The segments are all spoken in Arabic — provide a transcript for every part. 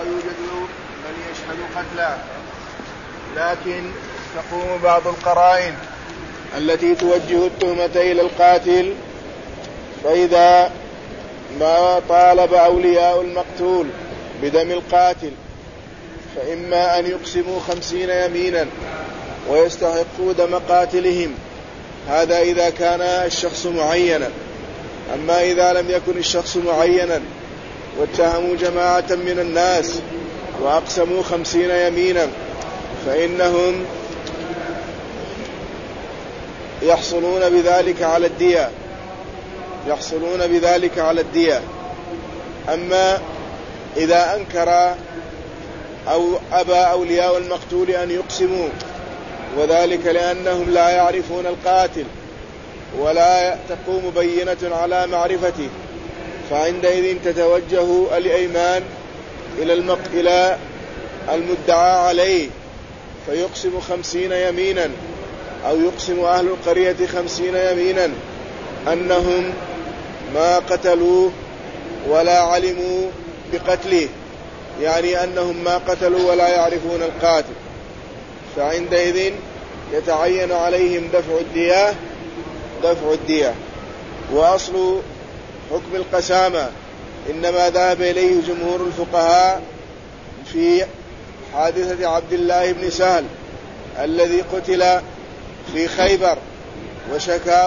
يوجد من يشهد قتله، لكن تقوم بعض القرائن التي توجه التهمة إلى القاتل. فإذا ما طالب أولياء المقتول بدم القاتل فإما أن يقسموا 50 يمينا ويستحقوا دم قاتلهم، هذا إذا كان الشخص معينا. أما إذا لم يكن الشخص معينا واتهموا جماعة من الناس وأقسموا 50 يمينا فإنهم يحصلون بذلك على الدية. أما إذا أنكر أو أبى أولياء المقتول أن يقسموا، وذلك لأنهم لا يعرفون القاتل ولا تقوم بينة على معرفته، فعندئذ تتوجه الأيمان إلى المدعى عليه فيقسم 50 يمينا، أو يقسم أهل القرية 50 يمينا أنهم ما قتلوه ولا علموا بقتله، يعني أنهم ما قتلوا ولا يعرفون القاتل، فعندئذ يتعين عليهم دفع الدية. وأصل حكم القسامة إنما ذهب إليه جمهور الفقهاء في حادثة عبد الله بن سهل الذي قتل في خيبر وشكى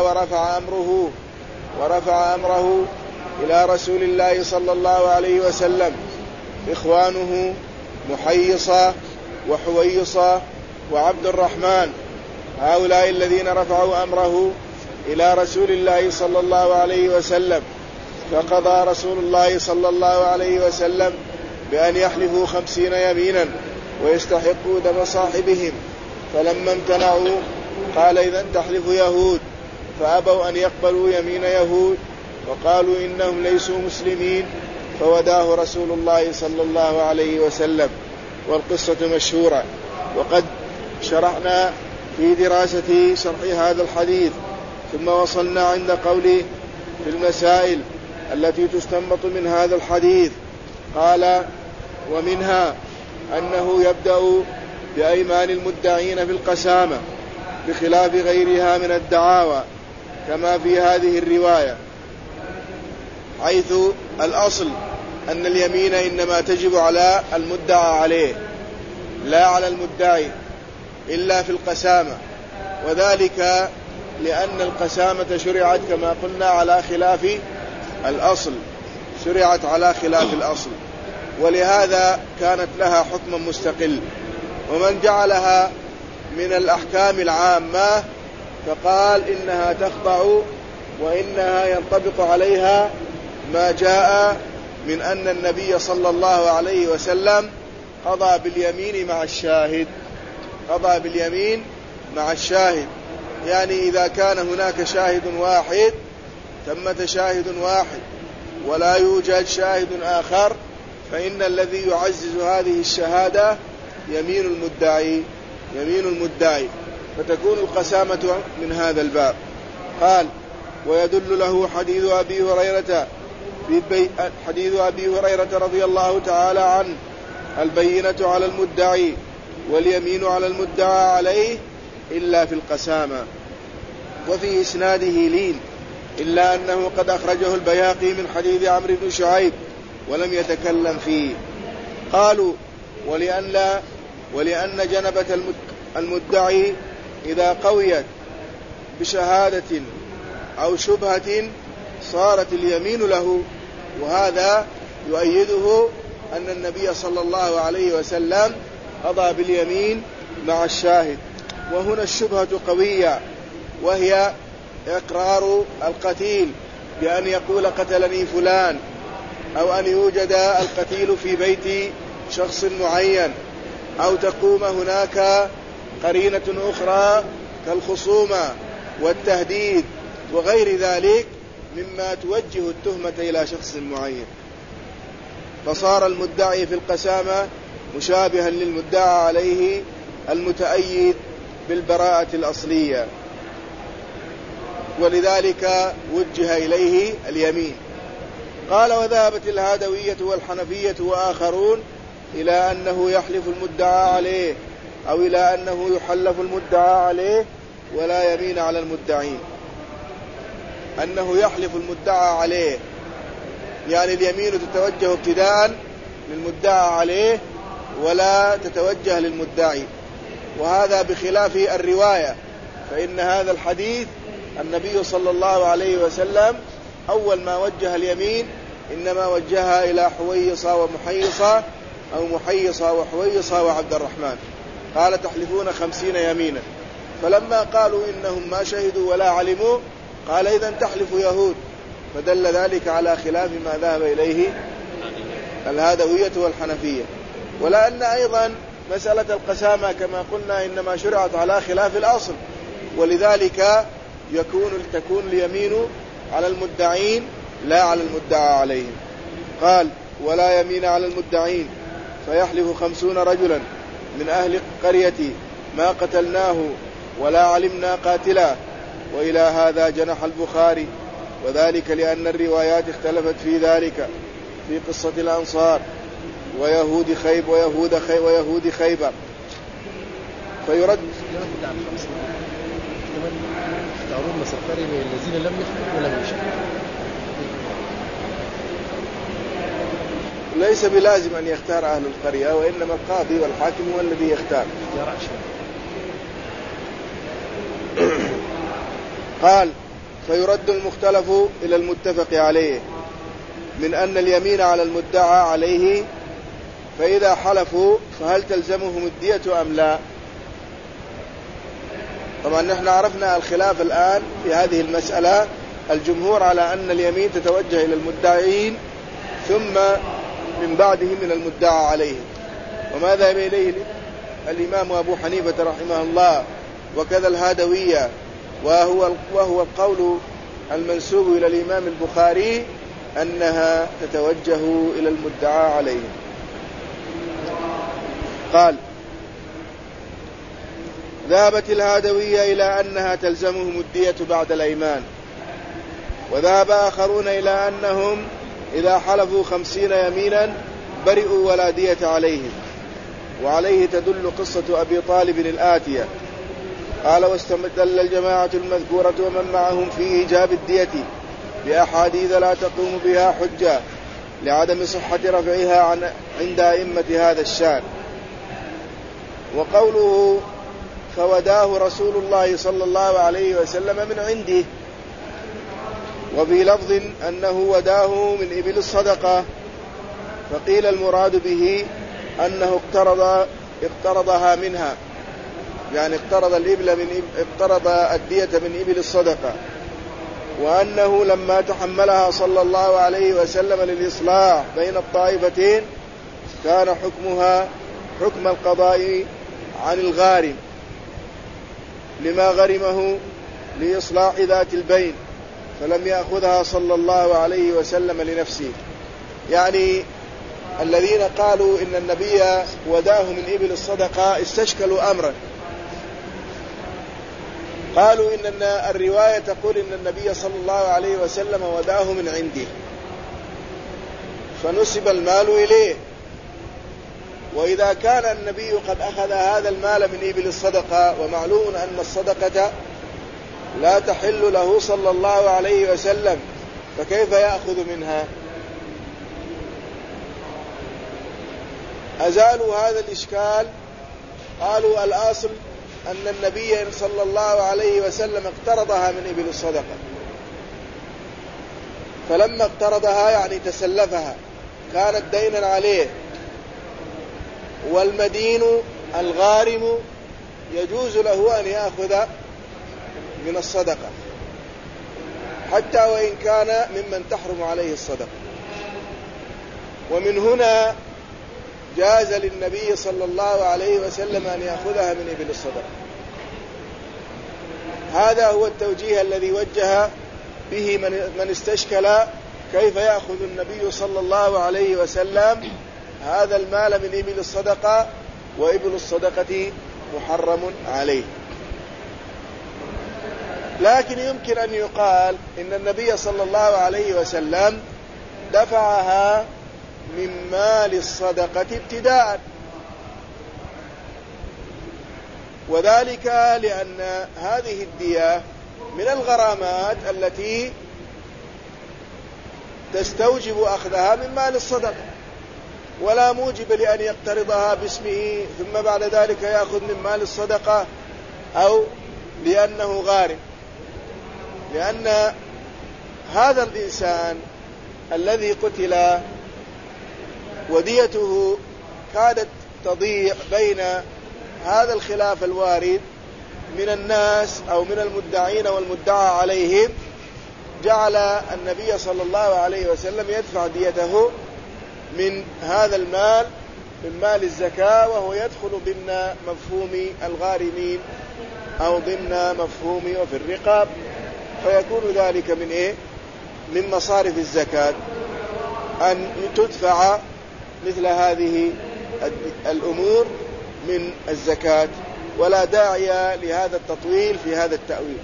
ورفع أمره إلى رسول الله صلى الله عليه وسلم إخوانه محيصة وحويصة وعبد الرحمن، هؤلاء الذين رفعوا أمره إلى رسول الله صلى الله عليه وسلم، فقضى رسول الله صلى الله عليه وسلم بأن يحلفوا 50 يمينا ويستحقوا دم صاحبهم، فلما امتنعوا قال إذن تحلف يهود، فأبوا أن يقبلوا يمين يهود وقالوا إنهم ليسوا مسلمين، فوداه رسول الله صلى الله عليه وسلم. والقصة مشهورة. وقد شرحنا في دراسة شرح هذا الحديث، ثم وصلنا عند قوله في المسائل التي تستنبط من هذا الحديث، قال ومنها أنه يبدأ بأيمان المدعين في القسامة بخلاف غيرها من الدعاوى، كما في هذه الرواية، حيث الأصل أن اليمين إنما تجب على المدعى عليه لا على المدعي إلا في القسامة، وذلك لأن القسامة شرعت كما قلنا على خلاف الأصل، ولهذا كانت لها حكم مستقل. ومن جعلها من الأحكام العامة فقال إنها تخضع وإنها ينطبق عليها ما جاء من أن النبي صلى الله عليه وسلم قضى باليمين مع الشاهد، يعني إذا كان هناك شاهد واحد ثمة شاهد واحد ولا يوجد شاهد آخر، فإن الذي يعزز هذه الشهادة يمين المدعي، فتكون القسامة من هذا الباب. قال ويدل له حديث أبي هريرة رضي الله تعالى عنه: البينة على المدعي واليمين على المدعى عليه إلا في القسامة. وفي إسناده لين، إلا أنه قد أخرجه البيهقي من حديث عمرو بن شعيب ولم يتكلم فيه. قالوا ولأن جنبة المدعي إذا قويت بشهادة أو شبهة صارت اليمين له، وهذا يؤيده أن النبي صلى الله عليه وسلم قضى باليمين مع الشاهد. وهنا الشبهة قوية، وهي إقرار القتيل بأن يقول قتلني فلان، أو أن يوجد القتيل في بيت شخص معين، أو تقوم هناك قرينة أخرى كالخصومة والتهديد وغير ذلك مما توجه التهمة إلى شخص معين، فصار المدعي في القسامة مشابها للمدعى عليه المتأيد بالبراءة الأصلية، ولذلك وجه إليه اليمين. قال وذهبت الهادوية والحنفية وآخرون إلى أنه يحلف المدعى عليه أو إلى أنه يحلف المدعى عليه ولا يمين على المدعين. أنه يحلف المدعى عليه يعني اليمين تتوجه ابتداء للمدعى عليه ولا تتوجه للمدعي، وهذا بخلاف الرواية، فإن هذا الحديث النبي صلى الله عليه وسلم أول ما وجه اليمين إنما وجهها إلى حويصة ومحيصة أو محيصة وحويصة وعبد الرحمن، قال تحلفون 50 يمينا، فلما قالوا إنهم ما شهدوا ولا علموا قال إذن تحلف يهود، فدل ذلك على خلاف ما ذهب إليه الهادوية والحنفية. ولأن أيضا مسألة القسامة كما قلنا إنما شرعت على خلاف الأصل، ولذلك تكون اليمين على المدعين لا على المدعى عليهم. قال ولا يمين على المدعين فيحلف 50 رجلا من أهل قريتي ما قتلناه ولا علمنا قاتلا. وإلى هذا جنح البخاري، وذلك لأن الروايات اختلفت في ذلك في قصة الأنصار ويهود خيبر فيرد يختارون مسافرين الذين لم يخبروا ولم يشهدوا. ليس بلازم أن يختار أهل القرية، وإنما القاضي والحاكم هو الذي يختار. قال فيرد المختلف إلى المتفق عليه من أن اليمين على المدعى عليه، فإذا حلفوا فهل تلزمهم الدية أم لا؟ طبعا نحن عرفنا الخلاف الآن في هذه المسألة. الجمهور على أن اليمين تتوجه إلى المدعين ثم من بعده من المدعى عليه، وما ذهب إليه الإمام أبو حنيفة رحمه الله وكذا الهادوية، وهو القول المنسوب إلى الإمام البخاري أنها تتوجه إلى المدعى عليه. قال ذهبت الهادوية إلى أنها تلزمهم الدية بعد الأيمان، وذهب آخرون إلى أنهم إذا حلفوا 50 يمينا برئوا ولا دية عليهم، وعليه تدل قصة أبي طالب الآتية. قال واستدل الجماعة المذكورة ومن معهم في إيجاب الدية بأحاديث لا تقوم بها حجة لعدم صحة رفعها عند أئمة هذا الشان. وقوله فوداه رسول الله صلى الله عليه وسلم من عنده، وفي لفظ أنه وداه من إبل الصدقة، فقيل المراد به أنه اقترضها منها، يعني اقترض الدية من إبل الصدقة، وأنه لما تحملها صلى الله عليه وسلم للإصلاح بين الطائفتين كان حكمها حكم القضاء عن الغارم لما غرمه لإصلاح ذات البين، فلم يأخذها صلى الله عليه وسلم لنفسه. يعني الذين قالوا إن النبي وداه من إبل الصدقة استشكلوا أمرا، قالوا إن الرواية تقول إن النبي صلى الله عليه وسلم وداه من عنده فنسب المال إليه، وإذا كان النبي قد أخذ هذا المال من إبل الصدقة، ومعلوم أن الصدقة لا تحل له صلى الله عليه وسلم، فكيف يأخذ منها؟ أزالوا هذا الإشكال، قالوا الأصل أن النبي صلى الله عليه وسلم اقترضها من إبل الصدقة، فلما اقترضها يعني تسلفها كانت دينا عليه، والمدين الغارم يجوز له أن يأخذ من الصدقة حتى وإن كان ممن تحرم عليه الصدقة. ومن هنا جاز للنبي صلى الله عليه وسلم أن يأخذها من إبل الصدقة. هذا هو التوجيه الذي وجه به من استشكل كيف يأخذ النبي صلى الله عليه وسلم هذا المال من إبل الصدقة وإبل الصدقة محرم عليه. لكن يمكن أن يقال إن النبي صلى الله عليه وسلم دفعها من مال الصدقة ابتداء، وذلك لأن هذه الدية من الغرامات التي تستوجب أخذها من مال الصدقة، ولا موجب لأن يقترضها باسمه ثم بعد ذلك يأخذ من مال الصدقة أو لأنه غارم، لأن هذا الإنسان الذي قتل وديته كادت تضيع بين هذا الخلاف الوارد من الناس أو من المدعين والمدعى عليهم، جعل النبي صلى الله عليه وسلم يدفع ديته من هذا المال، من مال الزكاة، وهو يدخل ضمن مفهوم الغارمين أو ضمن مفهوم وفي الرقاب، فيكون ذلك من إيه؟ من مصارف الزكاة أن تدفع مثل هذه الأمور من الزكاة، ولا داعي لهذا التطويل في هذا التأويل.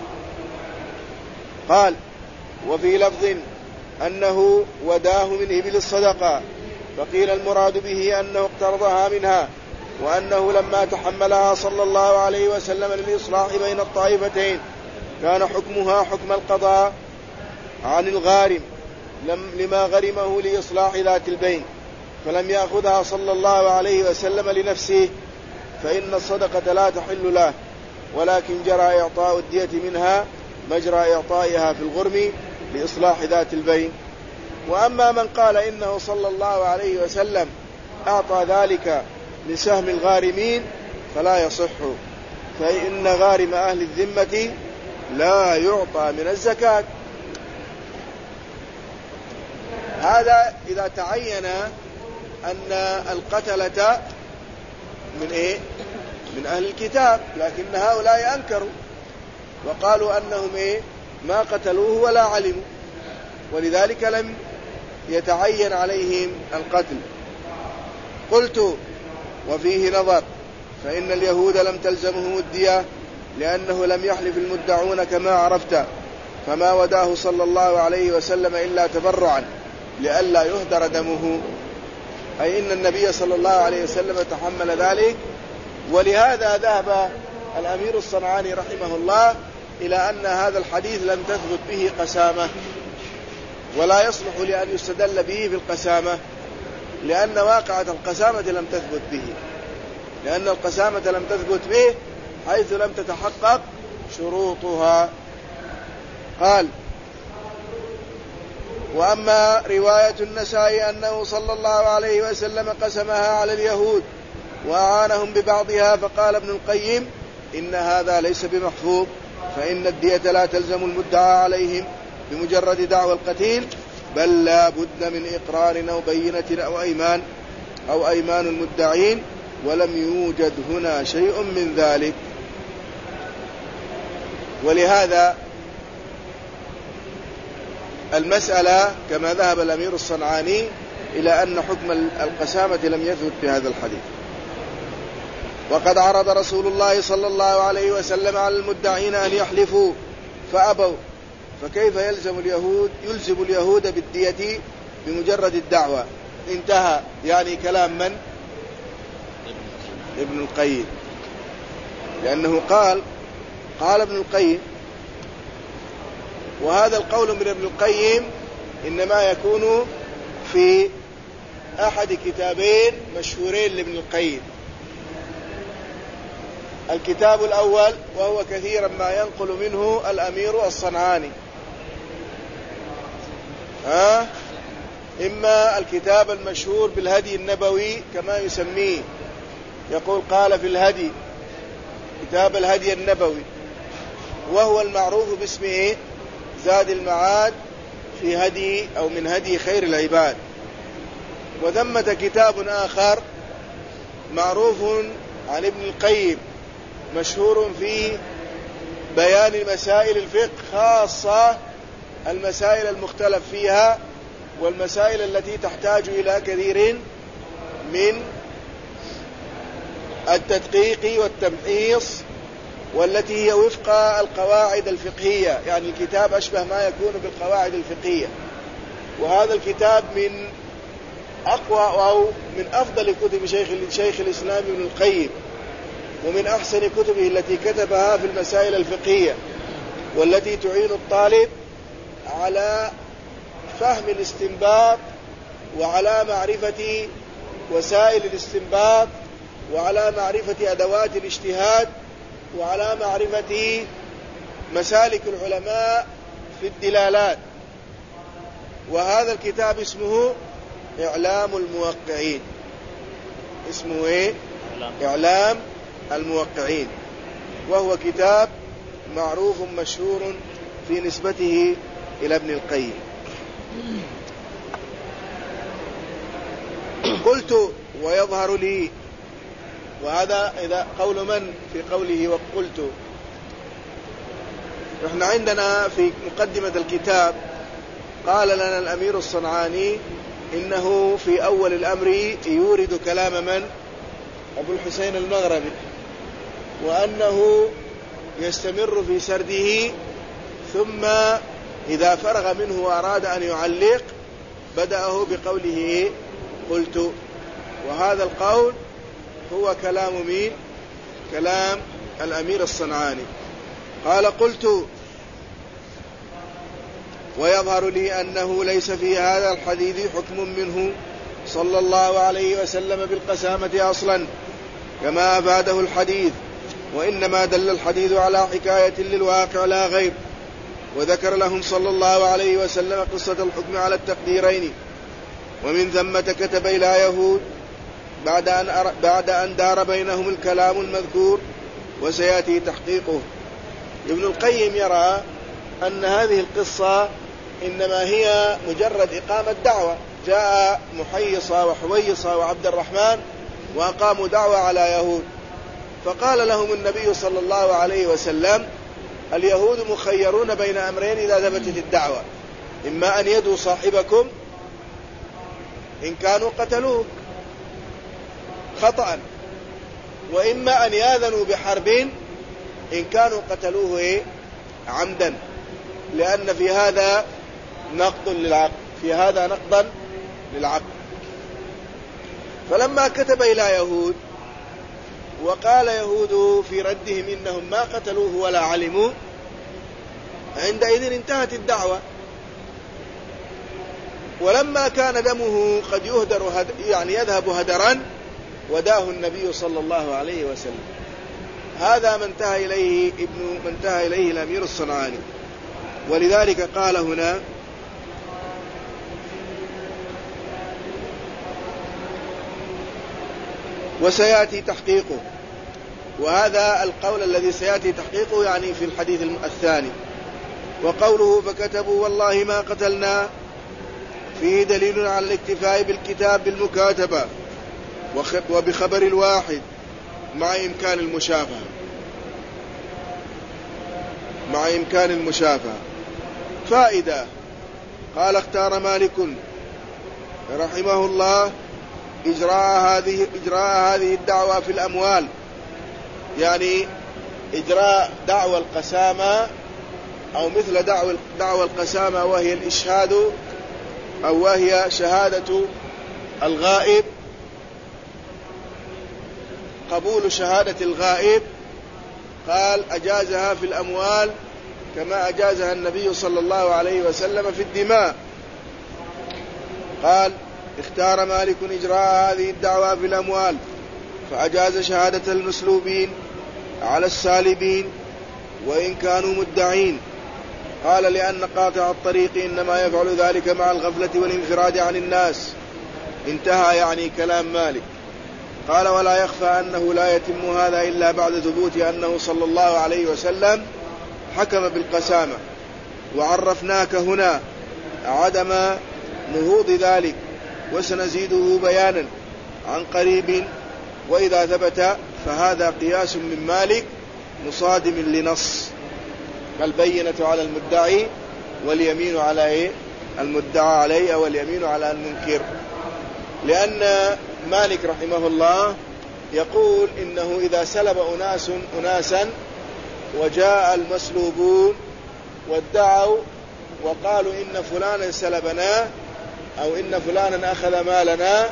قال: وفي لفظ أنه وداه من إبل الصدقة، فقيل المراد به أنه اقترضها منها، وأنه لما تحملها صلى الله عليه وسلم للإصلاح بين الطائفتين كان حكمها حكم القضاء عن الغارم لما غرمه لإصلاح ذات البين، فلم يأخذها صلى الله عليه وسلم لنفسه، فإن الصدقة لا تحل له، ولكن جرى إعطاء الدية منها مجرى إعطائها في الغرم لإصلاح ذات البين. وأما من قال إنه صلى الله عليه وسلم أعطى ذلك من سهم الغارمين فلا يصح، فإن غارم أهل الذمة لا يعطى من الزكاة. هذا إذا تعين أن القتلة من إيه؟ من أهل الكتاب، لكن هؤلاء أنكروا وقالوا أنهم إيه؟ ما قتلوه ولا علموا، ولذلك لم يتعين عليهم القتل. قلت: وفيه نظر، فإن اليهود لم تلزمهم الدية لأنه لم يحلف المدعون كما عرفت، فما وداه صلى الله عليه وسلم إلا تبرعا لئلا يهدر دمه، أي إن النبي صلى الله عليه وسلم تحمل ذلك. ولهذا ذهب الأمير الصنعاني رحمه الله إلى أن هذا الحديث لم تثبت به قسامة، ولا يصلح لأن يستدل به في القسامة، لأن واقعة القسامة لم تثبت به، لأن القسامة لم تثبت به حيث لم تتحقق شروطها. قال: وأما رواية النسائي أنه صلى الله عليه وسلم قسمها على اليهود وأعانهم ببعضها، فقال ابن القيم: إن هذا ليس بمحفوظ، فإن الدية لا تلزم المدعى عليهم بمجرد دعوى القتيل، بل لا بد من إقرار أو بينة أو أيمان المدعين، ولم يوجد هنا شيء من ذلك. ولهذا المسألة كما ذهب الأمير الصنعاني إلى أن حكم القسامة لم يثبت في هذا الحديث. وقد عرض رسول الله صلى الله عليه وسلم على المدعين أن يحلفوا فأبوا، فكيف يلزم اليهود بالدية بمجرد الدعوة؟ انتهى. يعني كلام من؟ ابن القيم، لأنه قال ابن القيم، وهذا القول من ابن القيم إنما يكون في أحد كتابين مشهورين لابن القيم. الكتاب الأول وهو كثيرا ما ينقل منه الأمير الصنعاني، إما الكتاب المشهور بالهدي النبوي كما يسميه، يقول قال في الهدي، كتاب الهدي النبوي، وهو المعروف باسمه زاد المعاد في هدي أو من هدي خير العباد. وثمة كتاب آخر معروف عن ابن القيم مشهور في بيان مسائل الفقه، خاصة المسائل المختلف فيها والمسائل التي تحتاج إلى كثير من التدقيق والتمحيص، والتي هي وفق القواعد الفقهية، يعني الكتاب أشبه ما يكون بالقواعد الفقهية. وهذا الكتاب من أقوى أو من أفضل كتب شيخ الإسلام ابن القيم، ومن أحسن كتبه التي كتبها في المسائل الفقهية، والتي تعين الطالب على فهم الاستنباط، وعلى معرفة وسائل الاستنباط، وعلى معرفة أدوات الاجتهاد، وعلى معرفة مسالك العلماء في الدلالات. وهذا الكتاب اسمه إعلام الموقعين. اسمه إيه؟ إعلام الموقعين، وهو كتاب معروف مشهور في نسبته إلى ابن القيم. قلت ويظهر لي، وهذا إذا قول من في قوله وقلت. نحن عندنا في مقدمة الكتاب قال لنا الأمير الصنعاني إنه في أول الأمر يورد كلام من؟ أبو الحسين المغربي، وأنه يستمر في سرده، ثم إذا فرغ منه وأراد أن يعلق بدأه بقوله قلت. وهذا القول هو كلام مين؟ كلام الأمير الصنعاني. قال قلت ويظهر لي أنه ليس في هذا الحديث حكم منه صلى الله عليه وسلم بالقسامة أصلا كما أفاده الحديث، وإنما دل الحديث على حكاية للواقع لا غير. وذكر لهم صلى الله عليه وسلم قصة الحكم على التقديرين، ومن ثم كتب إلى يهود بعد أن دار بينهم الكلام المذكور وسيأتي تحقيقه. ابن القيم يرى أن هذه القصة إنما هي مجرد إقامة دعوة. جاء محيصة وحويصة وعبد الرحمن وأقاموا دعوة على يهود، فقال لهم النبي صلى الله عليه وسلم اليهود مخيرون بين أمرين إذا ثبتت الدعوة، إما أن يدوا صاحبكم إن كانوا قتلوه خطأ، وإما أن ياذنوا بحرب إن كانوا قتلوه عمدا، لأن في هذا نقض للعقل، في هذا نقضا للعقل. فلما كتب إلى يهود وقال يهود في ردهم إنهم ما قتلوه ولا علموا، عندئذ انتهت الدعوة. ولما كان دمه قد يهدر يعني يذهب هدرا، وداه النبي صلى الله عليه وسلم. هذا ما انتهى إليه الأمير الصنعاني. ولذلك قال هنا وسيأتي تحقيقه، وهذا القول الذي سيأتي تحقيقه يعني في الحديث الثاني. وقوله فكتبوا والله ما قتلنا فيه دليل على الاكتفاء بالكتاب بالمكاتبة وبخبر الواحد مع إمكان المشافهة. فائدة. قال اختار مالك رحمه الله إجراء هذه الدعوة في الأموال، يعني إجراء دعوى القسامة أو مثل دعوى القسامة، وهي الإشهاد أو وهي شهادة الغائب، قبول شهادة الغائب. قال أجازها في الأموال كما أجازها النبي صلى الله عليه وسلم في الدماء. قال اختار مالك إجراء هذه الدعوة في الأموال فأجاز شهادة المسلوبين على السالبين وإن كانوا مدعين. قال لأن قاطع الطريق إنما يفعل ذلك مع الغفلة والانفراد عن الناس. انتهى يعني كلام مالك. قال ولا يخفى أنه لا يتم هذا إلا بعد ثبوت أنه صلى الله عليه وسلم حكم بالقسامة، وعرفناك هنا عدم نهوض ذلك وسنزيده بيانا عن قريب. وإذا ثبت فهذا قياس من مالك مصادم لنص، البينة على المدعي واليمين على المدعى عليه، أو اليمين على المنكر. لأن مالك رحمه الله يقول إنه إذا سلب أناسا وجاء المسلوبون وادعوا وقالوا إن فلانا سلبنا، أو إن فلانا أخذ مالنا،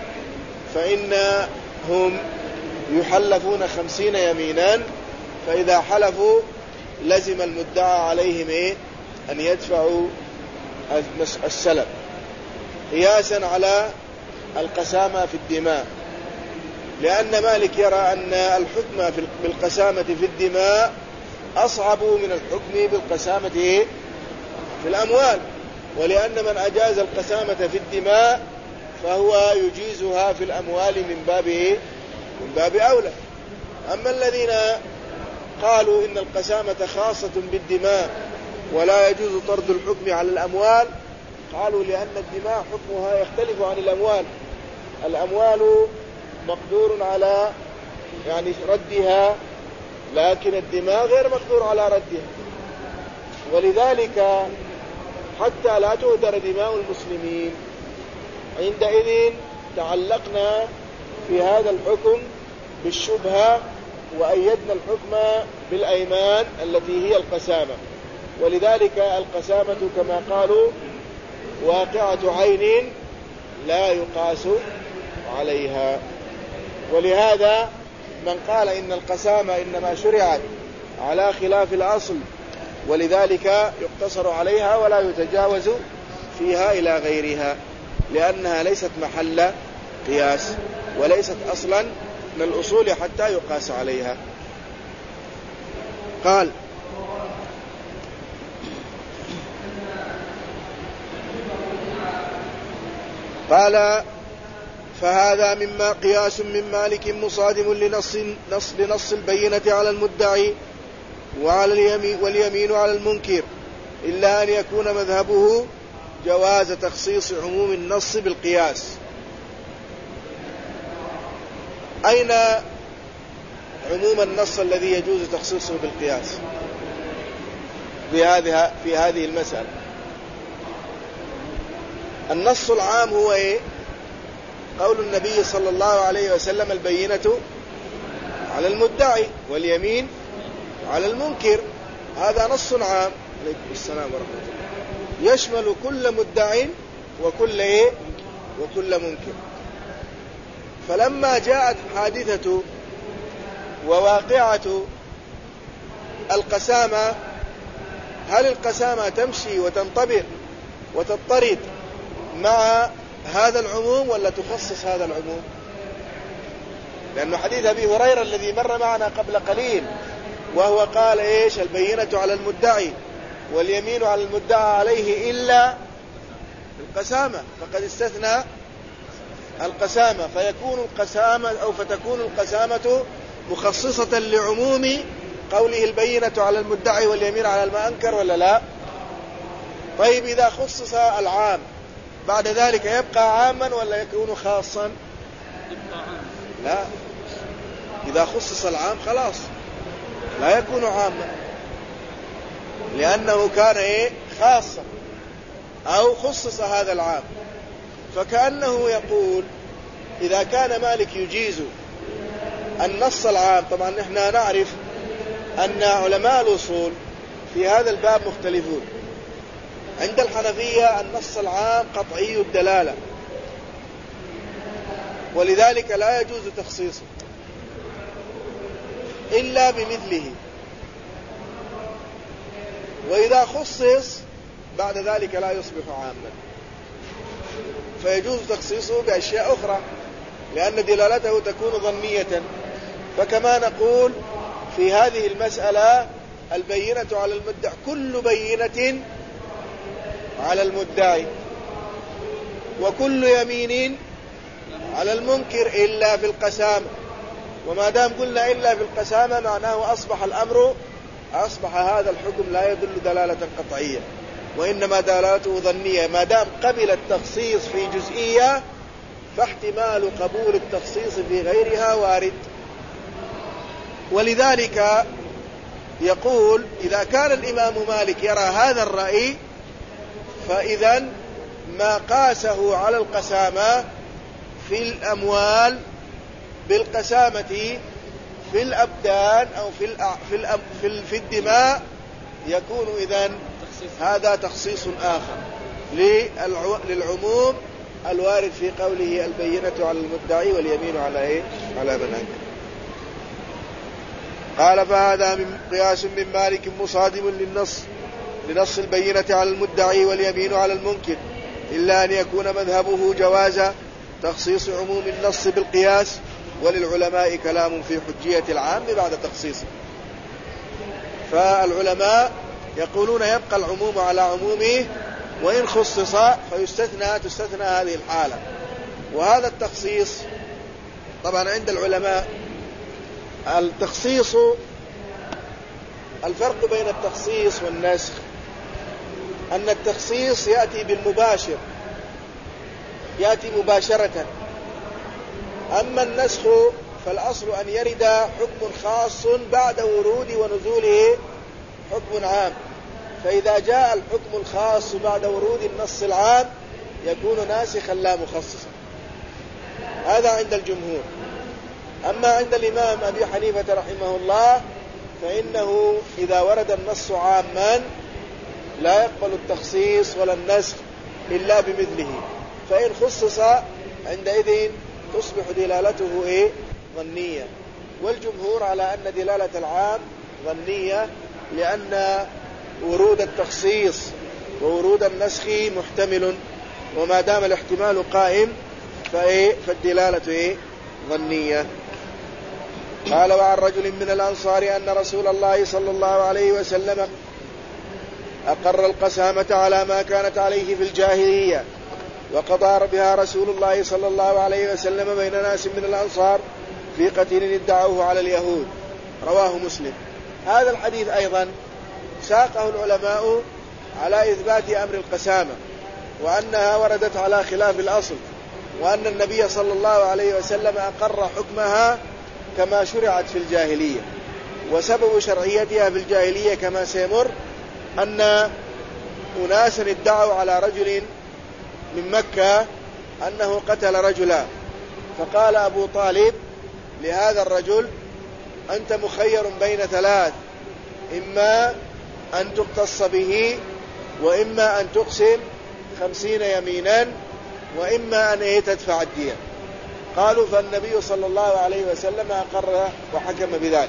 فإنهم يحلفون 50 يمينا، فإذا حلفوا لزم المدعى عليهم أن يدفعوا السلب، قياسا على القسامة في الدماء، لأن مالك يرى أن الحكم بالقسامة في الدماء أصعب من الحكم بالقسامة في الأموال، ولأن من أجاز القسامة في الدماء فهو يجيزها في الأموال من باب أولى. أما الذين قالوا إن القسامة خاصة بالدماء ولا يجوز طرد الحكم على الأموال، قالوا لأن الدماء حكمها يختلف عن الأموال. الأموال مقدور على ردها، لكن الدماء غير مقدور على ردها، ولذلك حتى لا تهدر دماء المسلمين عندئذ تعلقنا في هذا الحكم بالشبهة، وأيدنا الحكم بالأيمان التي هي القسامة. ولذلك القسامة كما قالوا واقعة عين لا يقاس عليها. ولهذا من قال إن القسامة إنما شرعت على خلاف الأصل، ولذلك يقتصر عليها ولا يتجاوز فيها إلى غيرها، لأنها ليست محل قياس وليست أصلا من الأصول حتى يقاس عليها. قال فهذا مما قياس من مالك مصادم لنص البينة على المدعي واليمين على المنكر، إلا أن يكون مذهبه جواز تخصيص عموم النص بالقياس. أين عموم النص الذي يجوز تخصيصه بالقياس في هذه المسألة؟ النص العام هو قول النبي صلى الله عليه وسلم البينة على المدعي واليمين على المنكر، هذا نص عام. عليكم السلام ورحمة الله. يشمل كل مدع وكل منكر. فلما جاءت حادثة وواقعة القسامة، هل القسامة تمشي وتنطبق وتضطرد مع هذا العموم ولا تخصص هذا العموم؟ لأن حديث أبي هريرة الذي مر معنا قبل قليل وهو قال البينة على المدعي واليمين على المدعى عليه إلا القسامة، فقد استثنى القسامة، فتكون القسامة مخصصة لعموم قوله البينة على المدعي واليمين على المنكر ولا لا؟ طيب إذا خصص العام بعد ذلك يبقى عاما ولا يكون خاصا؟ لا، إذا خصص العام خلاص لا يكون عاما، لأنه كان خاصا أو خصص هذا العام. فكأنه يقول إذا كان مالك يجيز النص العام، طبعا نحن نعرف أن علماء الأصول في هذا الباب مختلفون. عند الحنفية النص العام قطعي الدلالة، ولذلك لا يجوز تخصيصه إلا بمثله، وإذا خصص بعد ذلك لا يصبح عاما، فيجوز تخصيصه بأشياء أخرى لأن دلالته تكون ظنية. فكما نقول في هذه المسألة البينة على المدعي، كل بينة على المدعي وكل يمين على المنكر إلا في القسامة. وما دام قلنا إلا في القسامة معناه أصبح هذا الحكم لا يدل دلالة قطعية، وإنما دلالته ظنية. ما دام قبل التخصيص في جزئية فاحتمال قبول التخصيص في غيرها وارد. ولذلك يقول إذا كان الإمام مالك يرى هذا الرأي فإذا ما قاسه على القسامة في الأموال بالقسامة في الأبدان أو في الدماء يكون إذن هذا تخصيص آخر للعموم الوارد في قوله البينة على المدعي واليمين على على من أنكر. قال فهذا قياس من مالك مصادم لنص البينة على المدعي واليمين على المنكر، إلا أن يكون مذهبه جواز تخصيص عموم النص بالقياس، وللعلماء كلام في حجية العام بعد تخصيصه. فالعلماء يقولون يبقى العموم على عمومه، وإن خصص تستثنى هذه الحالة. وهذا التخصيص طبعا عند العلماء التخصيص، الفرق بين التخصيص والنسخ أن التخصيص يأتي بالمباشر، يأتي مباشرة، أما النسخ فالأصل أن يرد حكم خاص بعد ورود ونزوله حكم عام، فإذا جاء الحكم الخاص بعد ورود النص العام يكون ناسخا لا مخصصا. هذا عند الجمهور. أما عند الإمام أبي حنيفة رحمه الله فإنه إذا ورد النص عاما لا يقبل التخصيص ولا النسخ إلا بمثله، فإن خصص عندئذ تصبح دلالته ظنية. والجمهور على أن دلالة العام ظنية، لأن ورود التخصيص وورود النسخ محتمل، وما دام الاحتمال قائم فالدلالة ظنية. قال وعن رجل من الأنصار أن رسول الله صلى الله عليه وسلم أقر القسامة على ما كانت عليه في الجاهلية، وقضى بها رسول الله صلى الله عليه وسلم بين ناس من الأنصار في قتيل ادعوه على اليهود. رواه مسلم. هذا الحديث أيضا ساقه العلماء على إثبات أمر القسامة، وأنها وردت على خلاف الأصل، وأن النبي صلى الله عليه وسلم أقر حكمها كما شرعت في الجاهلية. وسبب شرعيتها في الجاهلية كما سيمر أن أناسا ادعوا على رجل من مكة أنه قتل رجلا، فقال أبو طالب لهذا الرجل أنت مخير بين ثلاث، إما أن تقتص به، وإما أن تقسم 50 يمينا، وإما أن تدفع الدية. قالوا فالنبي صلى الله عليه وسلم أقر وحكم بذلك.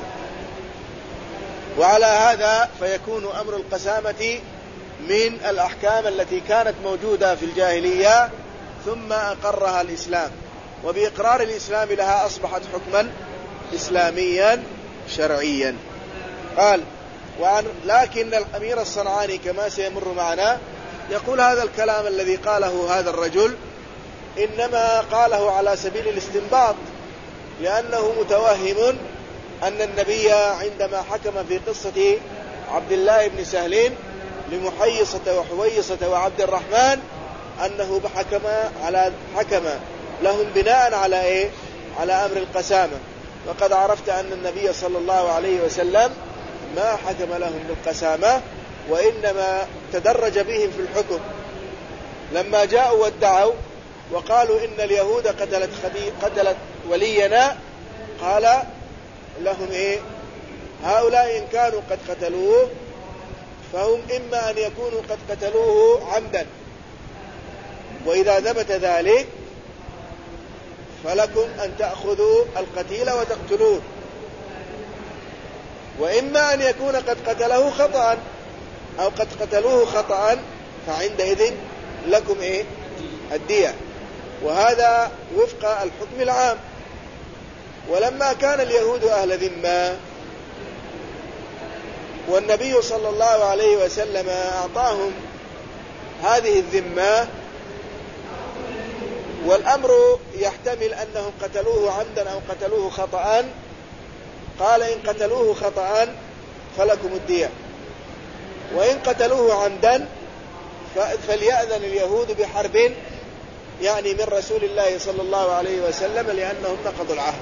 وعلى هذا فيكون أمر القسامة من الأحكام التي كانت موجودة في الجاهلية ثم أقرها الإسلام، وبإقرار الإسلام لها أصبحت حكما إسلاميا شرعيا. قال لكن الأمير الصنعاني كما سيمر معنا يقول هذا الكلام الذي قاله هذا الرجل إنما قاله على سبيل الاستنباط، لأنه متوهم أن النبي عندما حكم في قصة عبد الله بن سهل لمحيصة وحويصة وعبد الرحمن أنه حكم لهم بناء على أمر القسامة. وقد عرفت أن النبي صلى الله عليه وسلم ما حكم لهم بالقسامة، وإنما تدرج بهم في الحكم. لما جاءوا وادعوا وقالوا إن اليهود قتلت ولينا، قال لهم هؤلاء إن كانوا قد قتلوه فهم إما أن يكونوا قد قتلوه عمدا، وإذا ثبت ذلك فلكم أن تأخذوا القتيل وتقتلوه، وإما أن يكون قد قتله خطأ أو قد قتلوه خطأ فعندئذ لكم الدية. وهذا وفق الحكم العام. ولما كان اليهود أهل ذمة والنبي صلى الله عليه وسلم أعطاهم هذه الذمة، والأمر يحتمل أنهم قتلوه عمدا أو قتلوه خطأ، قال إن قتلوه خطأ فلكم الدية، وإن قتلوه عمدا فليأذن اليهود بحرب يعني من رسول الله صلى الله عليه وسلم، لأنهم نقضوا العهد.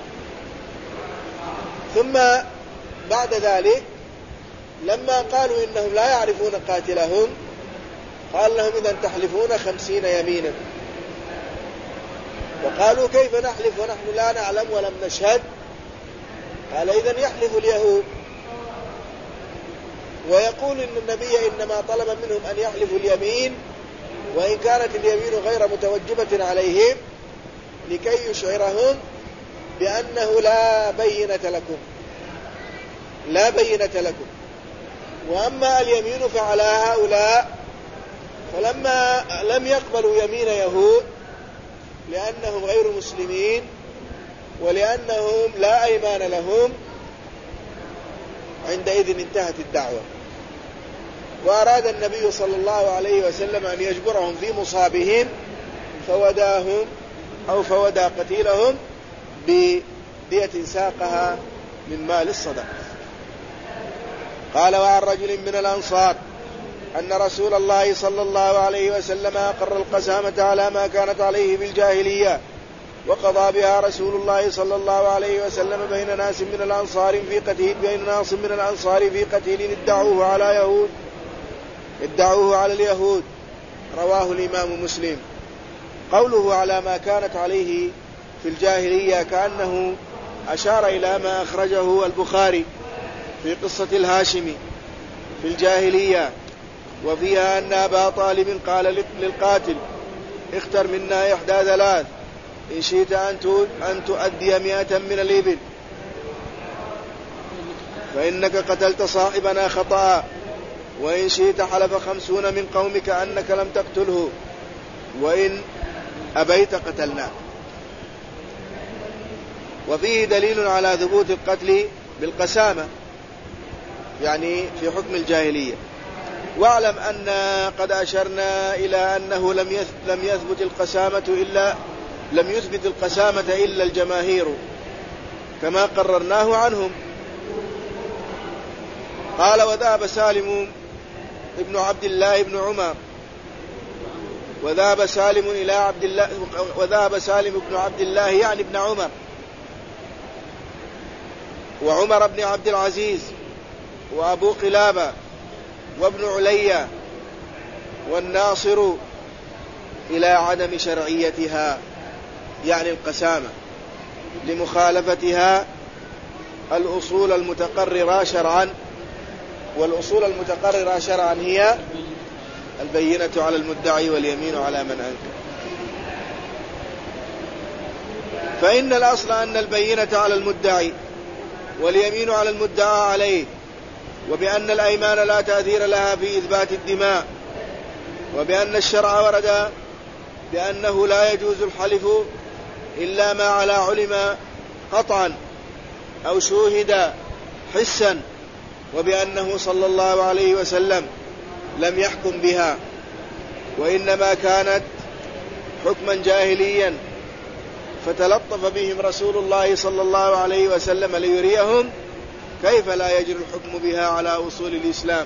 ثم بعد ذلك لما قالوا إنهم لا يعرفون قاتلهم قال لهم إذن تحلفون 50 يمينا. وقالوا كيف نحلف ونحن لا نعلم ولم نشهد؟ قال إذن يحلف اليهود. ويقول إن النبي إنما طلب منهم أن يحلفوا اليمين وإن كانت اليمين غير متوجبة عليهم لكي يشعرهم بأنه لا بينة لكم. وأما اليمين فعلى هؤلاء فلما لم يقبلوا يمين يهود لأنهم غير مسلمين ولأنهم لا أيمان لهم، عندئذ انتهت الدعوة. وأراد النبي صلى الله عليه وسلم أن يجبرهم في مصابهم فوداهم أو فودى قتيلهم بدية ساقها من مال الصدقة. قال: وعن رجل من الأنصار أن رسول الله صلى الله عليه وسلم أقر القسامة على ما كانت عليه في الجاهلية، وقضى بها رسول الله صلى الله عليه وسلم بين ناس من الأنصار في قتيل ادعوه على اليهود. رواه الإمام مسلم. قوله على ما كانت عليه في الجاهلية كأنه أشار إلى ما أخرجه البخاري في قصة الهاشمي في الجاهلية، وفيها أن أبا طالب قال للقاتل: اختر منا إحدى ثلاث، إن شئت أن تؤدي 100 من الإبل فإنك قتلت صاحبنا خطأ، وإن شئت حلف 50 من قومك أنك لم تقتله، وإن أبيت قتلنا. وفيه دليل على ثبوت القتل بالقسامة، يعني في حكم الجاهلية. واعلم أن قد أشرنا إلى أنه لم يثبت القسامة إلا الجماهير كما قررناه عنهم. قال: وذهب سالم ابن عبد الله بن عمر وذهب سالم بن عبد الله يعني ابن عمر وعمر بن عبد العزيز وأبو قلابة وابن عليا والناصر إلى عدم شرعيتها، يعني القسامة، لمخالفتها الأصول المتقررة شرعا، والأصول المتقررة شرعا هي البينة على المدعي واليمين على من أنكر. فإن الأصل أن البينة على المدعي واليمين على المدعى عليه، وبأن الأيمان لا تأثير لها في إثبات الدماء، وبأن الشرع ورد بأنه لا يجوز الحلف إلا ما على علم قطعا أو شوهد حسا، وبأنه صلى الله عليه وسلم لم يحكم بها، وإنما كانت حكما جاهليا فتلطف بهم رسول الله صلى الله عليه وسلم ليريهم كيف لا يجري الحكم بها على أصول الإسلام.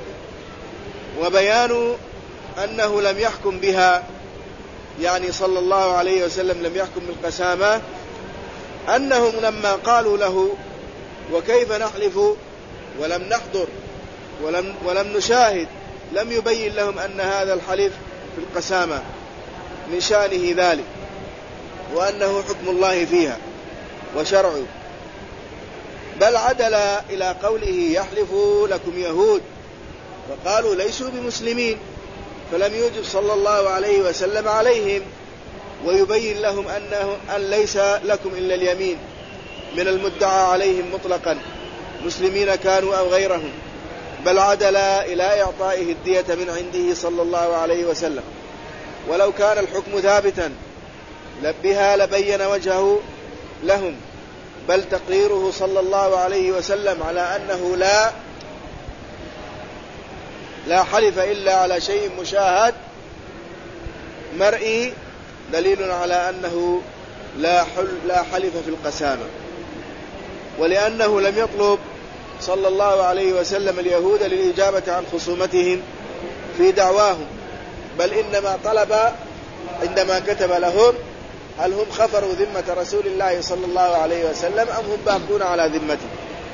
وبيان أنه لم يحكم بها، يعني صلى الله عليه وسلم لم يحكم بالقسامة، أنهم لما قالوا له: وكيف نحلف ولم نحضر ولم نشاهد، لم يبين لهم أن هذا الحلف في القسامة من شأنه ذلك، وأنه حكم الله فيها وشرعه، بل عدل إلى قوله: يحلف لكم يهود، وقالوا ليسوا بمسلمين، فلم يوجب صلى الله عليه وسلم عليهم ويبين لهم أن ليس لكم إلا اليمين من المدعى عليهم مطلقا، مسلمين كانوا أو غيرهم، بل عدل إلى إعطائه الدية من عنده صلى الله عليه وسلم. ولو كان الحكم ثابتا بها لبين وجهه لهم، بل تقريره صلى الله عليه وسلم على أنه لا حلف إلا على شيء مشاهد مرئي دليل على أنه لا حلف في القسامة. ولأنه لم يطلب صلى الله عليه وسلم اليهود للإجابة عن خصومتهم في دعواهم، بل إنما طلب عندما كتب لهم: هل هم خفروا ذمة رسول الله صلى الله عليه وسلم أم هم باقون على ذمته؟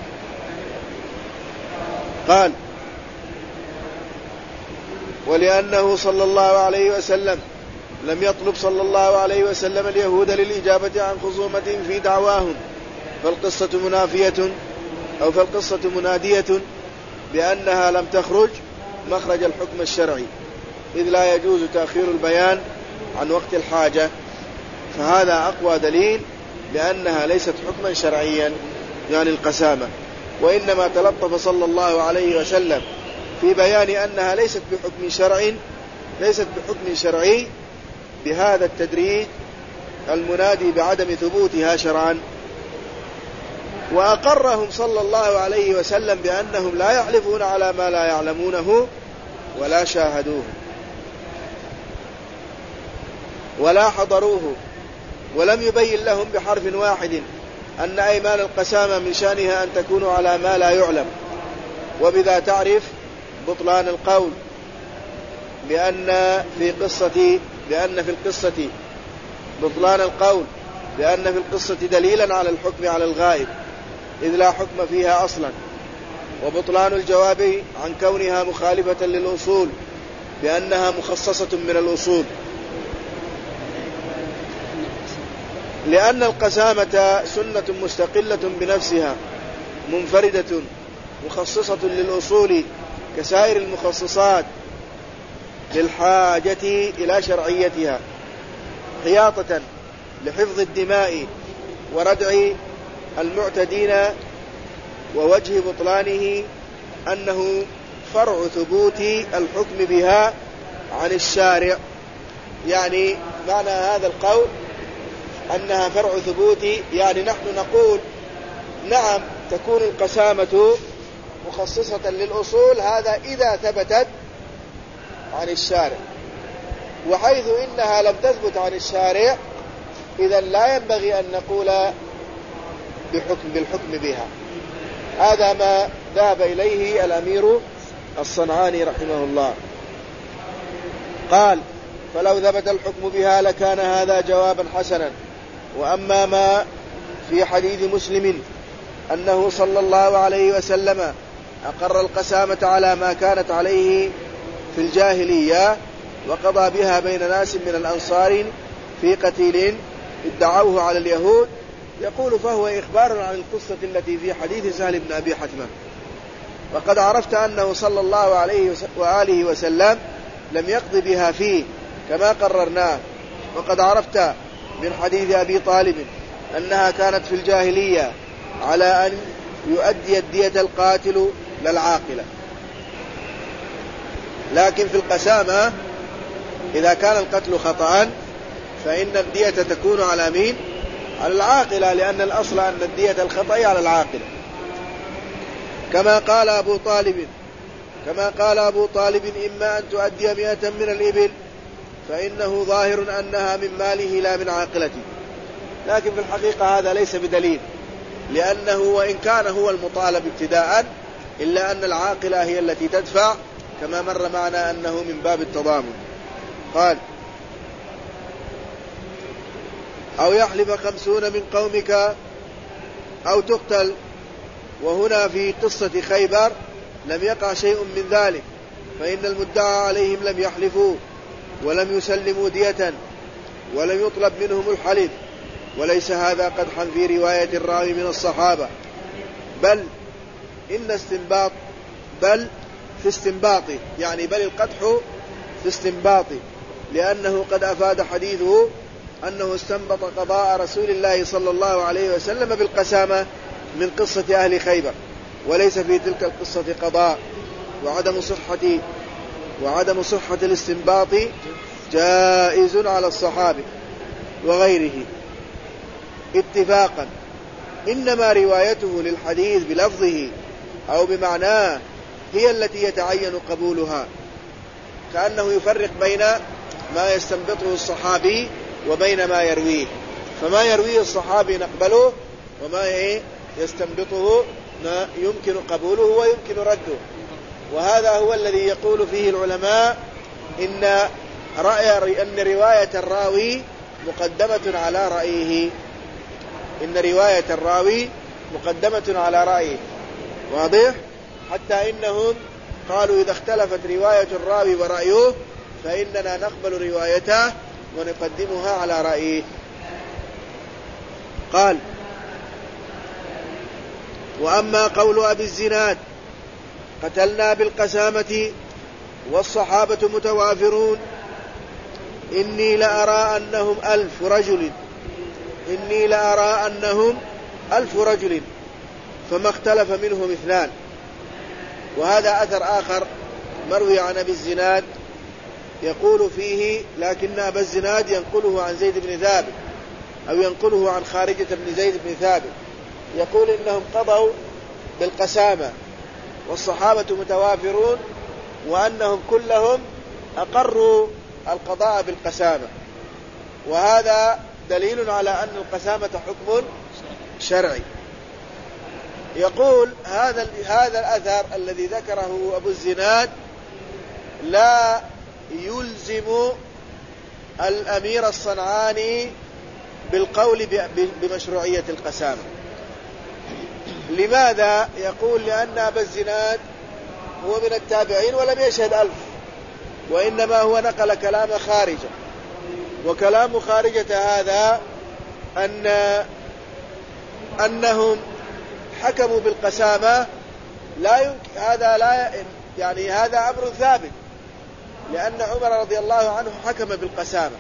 قال: ولأنه صلى الله عليه وسلم لم يطلب صلى الله عليه وسلم اليهود للإجابة عن خصومتهم في دعواهم، فالقصة منادية بأنها لم تخرج مخرج الحكم الشرعي، إذ لا يجوز تأخير البيان عن وقت الحاجة، فهذا أقوى دليل لأنها ليست حكما شرعيا يعني القسامة، وإنما تلطف صلى الله عليه وسلم في بيان أنها ليست بحكم شرعي بهذا التدريج المنادي بعدم ثبوتها شرعا. وأقرهم صلى الله عليه وسلم بأنهم لا يحلفون على ما لا يعلمونه ولا شاهدوه ولا حضروه، ولم يبين لهم بحرف واحد أن أيمان القسامة من شأنها أن تكون على ما لا يعلم، وبذا تعرف بطلان القول بأن في القصة دليلا على الحكم على الغائب إذ لا حكم فيها أصلا، وبطلان الجواب عن كونها مخالفة للأصول بأنها مخصصة من الأصول، لأن القسامة سنة مستقلة بنفسها منفردة مخصصة للأصول كسائر المخصصات للحاجة إلى شرعيتها، حياطة لحفظ الدماء وردع المعتدين. ووجه بطلانه أنه فرع ثبوت الحكم بها عن الشارع، يعني معنى هذا القول أنها فرع ثبوت، يعني نحن نقول نعم تكون القسامة مخصصة للأصول، هذا إذا ثبتت عن الشارع، وحيث إنها لم تثبت عن الشارع إذا لا ينبغي أن نقول بالحكم بها. هذا ما ذهب إليه الأمير الصنعاني رحمه الله. قال: فلو ثبت الحكم بها لكان هذا جوابا حسنا. وأما ما في حديث مسلم أنه صلى الله عليه وسلم أقر القسامة على ما كانت عليه في الجاهلية وقضى بها بين ناس من الأنصار في قتيل ادعوه على اليهود، يقول: فهو إخبار عن القصة التي في حديث سهل بن أبي حتمة، وقد عرفت أنه صلى الله عليه وآله وسلم لم يقض بها فيه كما قررناه، وقد عرفت من حديث أبي طالب أنها كانت في الجاهلية على أن يؤدي الدية القاتل للعاقلة. لكن في القسامة إذا كان القتل خطأ فإن الدية تكون على مين؟ على العاقلة، لأن الأصل أن الدية الخطأ على العاقلة، كما قال أبو طالب: إما أن تؤدي 100 من الإبل فإنه ظاهر أنها من ماله لا من عاقلته. لكن في الحقيقة هذا ليس بدليل، لأنه وإن كان هو المطالب ابتداء إلا أن العاقلة هي التي تدفع، كما مر معنا أنه من باب التضامن. قال: أو يحلف 50 من قومك أو تقتل. وهنا في قصة خيبر لم يقع شيء من ذلك، فإن المدعى عليهم لم يحلفوا ولم يسلموا دية ولم يطلب منهم الحلف، وليس هذا قدحا في رواية الراوي من الصحابة، بل في استنباطه، يعني بل القدح في استنباطه، لأنه قد أفاد حديثه أنه استنبط قضاء رسول الله صلى الله عليه وسلم بالقسامة من قصة أهل خيبر، وليس في تلك القصة قضاء، وعدم صحة الاستنباط جائز على الصحابة وغيره اتفاقا، إنما روايته للحديث بلفظه أو بمعناه هي التي يتعين قبولها، كأنه يفرق بين ما يستنبطه الصحابي وبين ما يرويه، فما يرويه الصحابي نقبله، وما يستنبطه يمكن قبوله ويمكن رده. وهذا هو الذي يقول فيه العلماء إن رواية الراوي مقدمة على رأيه، واضح؟ حتى إنهم قالوا: إذا اختلفت رواية الراوي ورأيه فإننا نقبل روايته ونقدمها على رأيه. قال: وأما قول أبي الزناد: قتلنا بالقسامة، والصحابة متوافرون إني لأرى أنهم 1000 رجل إني لأرى أنهم 1000 رجل فما اختلف منهم 2. وهذا أثر آخر مروي عن أبي الزناد يقول فيه لكن أبا الزناد ينقله عن زيد بن ثابت أو ينقله عن خارجة بن زيد بن ثابت يقول إنهم قضوا بالقسامة والصحابة متوافرون وأنهم كلهم أقروا القضاء بالقسامة. وهذا دليل على أن القسامة حكم شرعي. يقول هذا الأثر الذي ذكره أبو الزناد لا يلزم الأمير الصنعاني بالقول بمشروعية القسامة. لماذا؟ يقول لأن أبا الزناد هو من التابعين ولم يشهد 1000 وإنما هو نقل كلام خارجة، وكلام خارجة هذا أنهم حكموا بالقسامة لا يمكن هذا أمر ثابت لأن عمر رضي الله عنه حكم بالقسامة،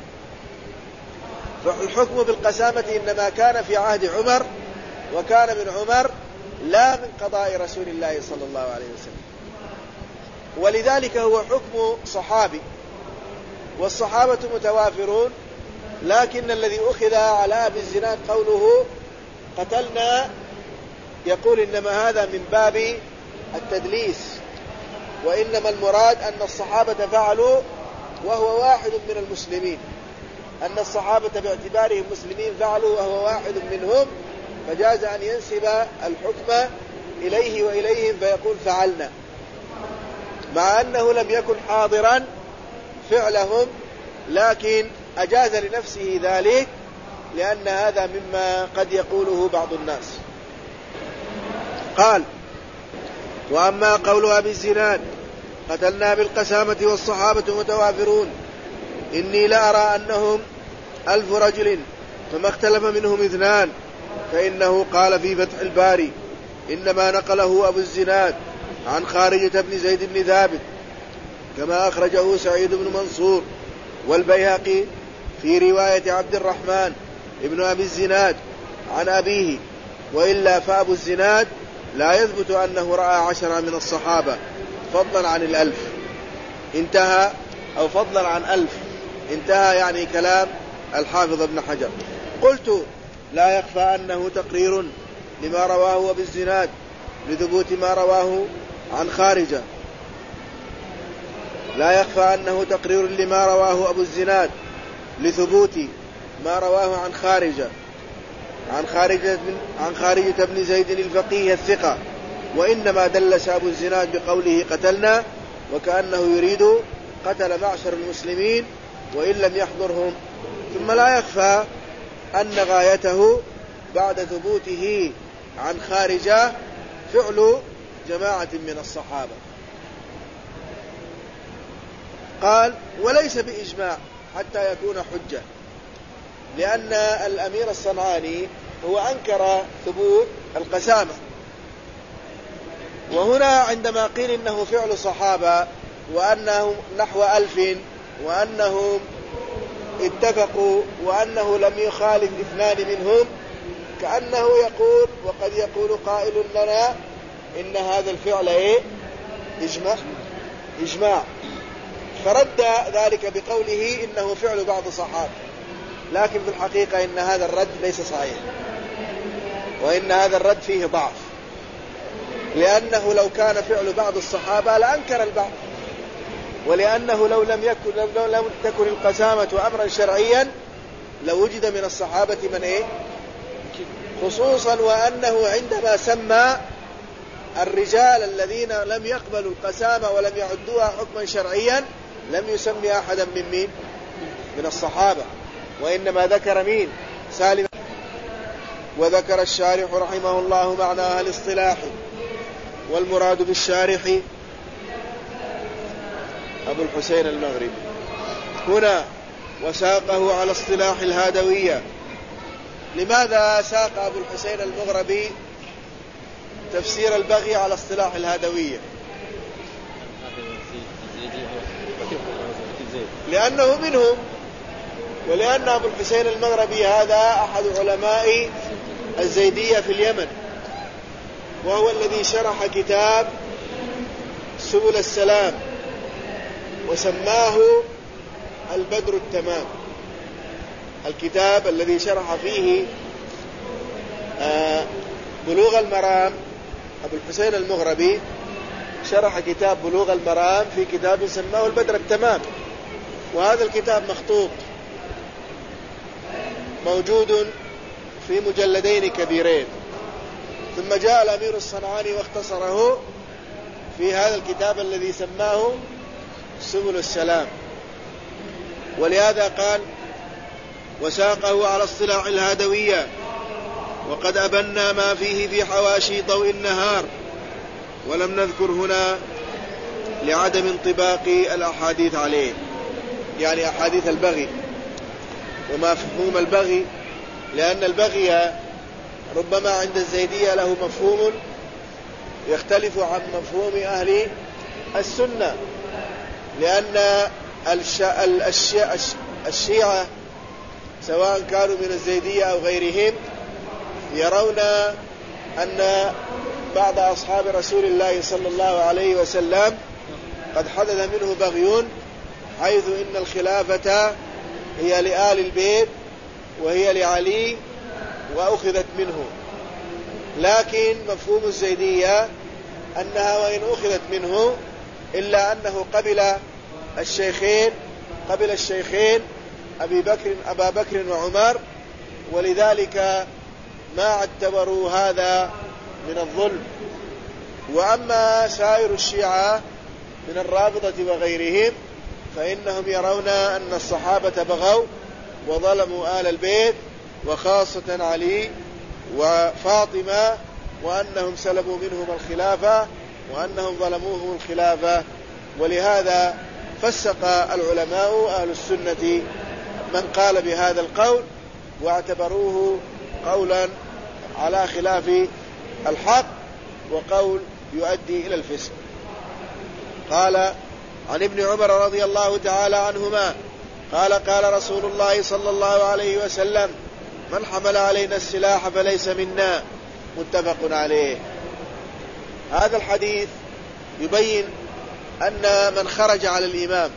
فالحكم بالقسامة إنما كان في عهد عمر وكان من عمر لا من قضاء رسول الله صلى الله عليه وسلم، ولذلك هو حكم صحابي والصحابة متوافرون. لكن الذي أخذ على أبي الزناد قوله قتلنا يقول إنما هذا من باب التدليس، وإنما المراد أن الصحابة فعلوا وهو واحد من المسلمين، أن الصحابة باعتبارهم مسلمين فعلوا وهو واحد منهم، فجاز أن ينسب الحكم إليه وإليهم فيقول فعلنا، مع أنه لم يكن حاضرا فعلهم لكن أجاز لنفسه ذلك لأن هذا مما قد يقوله بعض الناس. قال: وأما قول أبي الزناد قتلنا بالقسامة والصحابة متوافرون إني لأرى أنهم 1000 رجل فما اختلف منهم 2، فإنه قال في فتح الباري إنما نقله أبو الزناد عن خارجة بن زيد بن ثابت كما أخرجه سعيد بن منصور والبيهقي في رواية عبد الرحمن ابن أبي الزناد عن أبيه، وإلا فأبو الزناد لا يثبت أنه رأى 10 من الصحابة فضلا عن 1000. انتهى، أو فضلا عن 1000 انتهى، يعني كلام الحافظ ابن حجر. قلت: لا يخفى أنه تقرير لما رواه أبو الزناد لثبوت ما رواه عن خارجة. لا يخفى أنه تقرير لما رواه أبو الزناد لثبوت ما رواه عن خارجة بن زيد الفقيه الثقة، وإنما دلس أبو الزناد بقوله قتلنا وكأنه يريد قتل معشر المسلمين وإن لم يحضرهم. ثم لا يخفى أن غايته بعد ثبوته عن خارجة فعل جماعة من الصحابة. قال: وليس بإجماع حتى يكون حجة، لأن الأمير الصنعاني هو أنكر ثبوت القسامة، وهنا عندما قيل إنه فعل صحابة وأنهم نحو 1000 وأنهم اتفقوا وأنه لم يخالف 2 منهم، كأنه يقول وقد يقول قائل لنا إن هذا الفعل إجماع، فرد ذلك بقوله إنه فعل بعض الصحابة، لكن في الحقيقة إن هذا الرد ليس صحيح، وإن هذا الرد فيه ضعف، لأنه لو كان فعل بعض الصحابة لأنكر البعض، ولأنه لو لم تكن القسامة أمرا شرعيا لوجد من الصحابة من خصوصا وأنه عندما سمى الرجال الذين لم يقبلوا القسامة ولم يعدوها حكما شرعيا لم يسمي أحدا من الصحابة، وإنما ذكر سالم. وذكر الشارح رحمه الله معناها الاصطلاحي، والمراد بالشارح أبو الحسين المغربي هنا، وساقه على اصطلاح الهادوية. لماذا ساق أبو الحسين المغربي تفسير البغي على اصطلاح الهادوية؟ لأنه منهم، ولأن أبو الحسين المغربي هذا أحد علماء الزيدية في اليمن، وهو الذي شرح كتاب سبل السلام وسماه البدر التمام. الكتاب الذي شرح فيه بلوغ المرام، أبو الحسين المغربي شرح كتاب بلوغ المرام في كتاب سماه البدر التمام، وهذا الكتاب مخطوط موجود في مجلدين كبيرين، ثم جاء الأمير الصنعاني واختصره في هذا الكتاب الذي سماه سبل السلام. ولهذا قال: وساقه على اصطلاح الهادوية، وقد أبنى ما فيه في حواشي ضوء النهار، ولم نذكر هنا لعدم انطباق الأحاديث عليه، يعني أحاديث البغي ومفهوم البغي، لأن البغي ربما عند الزيدية له مفهوم يختلف عن مفهوم أهل السنة، لأن الشيعة سواء كانوا من الزيدية أو غيرهم يرون أن بعض أصحاب رسول الله صلى الله عليه وسلم قد حدث منه بغي، حيث إن الخلافة هي لآل البيت وهي لعلي وأخذت منه، لكن مفهوم الزيدية أنها وإن أخذت منه إلا أنه قبل الشيخين أبا بكر وعمر، ولذلك ما اعتبروا هذا من الظلم. وأما سائر الشيعة من الرافضة وغيرهم فإنهم يرون أن الصحابة بغوا وظلموا آل البيت وخاصة علي وفاطمة، وأنهم سلبوا منهم الخلافة وأنهم ظلموهم الخلافة. ولهذا فسق العلماء أهل السنة من قال بهذا القول واعتبروه قولا على خلاف الحق وقول يؤدي إلى الفسق. قال عن ابن عمر رضي الله تعالى عنهما قال: قال رسول الله صلى الله عليه وسلم: من حمل علينا السلاح فليس منا، متفق عليه. هذا الحديث يبين أن من خرج على الإمام،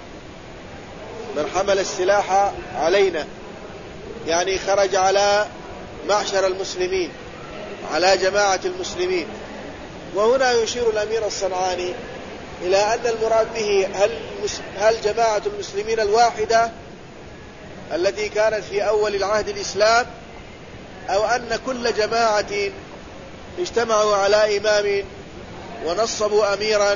من حمل السلاح علينا، يعني خرج على معشر المسلمين، على جماعة المسلمين. وهنا يشير الأمير الصنعاني إلى أن المراد به هل جماعة المسلمين الواحدة التي كانت في أول العهد الإسلام، أو أن كل جماعة اجتمعوا على إمام ونصبوا أميرا